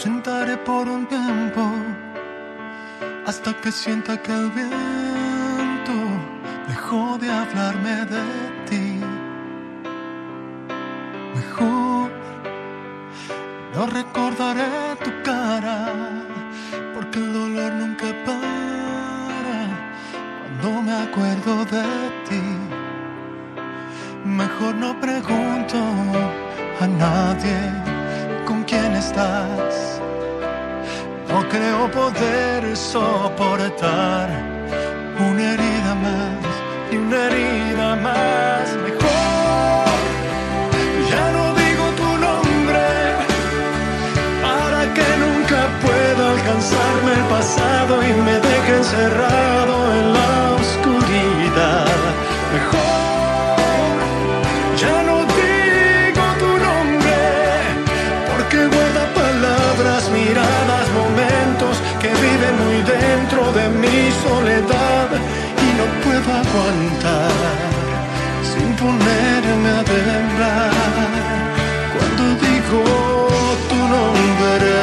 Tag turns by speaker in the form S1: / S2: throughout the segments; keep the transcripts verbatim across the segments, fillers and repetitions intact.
S1: ausentaré por un tiempo hasta que sienta que el viento dejó de hablarme de ti. Mejor no recordaré tu cara, porque el dolor nunca para cuando me acuerdo de ti. Mejor no pregunto a nadie con quién estás. No creo poder soportar una herida más y una herida más. Mejor ya no digo tu nombre, para que nunca pueda alcanzarme el pasado y me deje encerrado en la oscuridad. Mejor ya no digo tu nombre, porque guarda palabras, miradas, momentos que viven muy dentro de mi soledad y no puedo aguantar sin ponerme a temblar cuando digo tu nombre.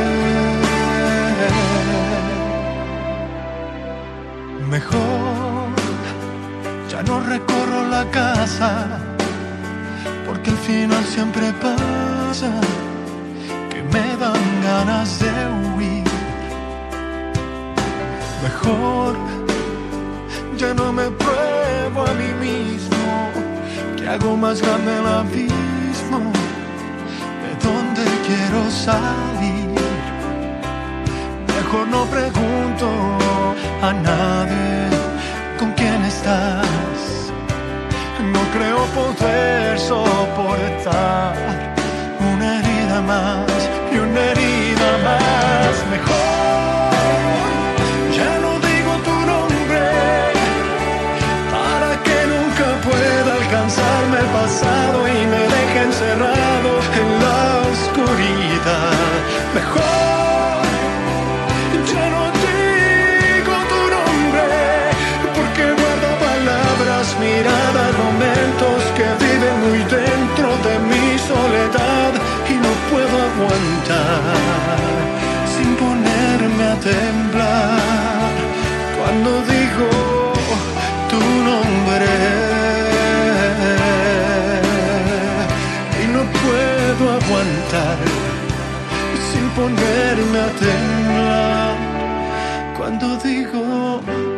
S1: Mejor ya no recorro la casa, porque al final siempre pasa que me dan ganas de huir. Mejor ya no me pruebo a mí mismo, que hago más grande el abismo de donde quiero salir. Mejor no pregunto a nadie con quién estás. No creo poder soportar una herida más y una herida más. Mejor ya no digo tu nombre, para que nunca pueda alcanzarme el pasado y me deje encerrado en la oscuridad. Mejor ya no digo tu nombre, porque guarda palabras, miradas, momentos que viven muy dentro de mi soledad y no puedo aguantar sin ponerme a temblar cuando digo tu nombre. Y no puedo aguantar sin ponerme a temblar cuando digo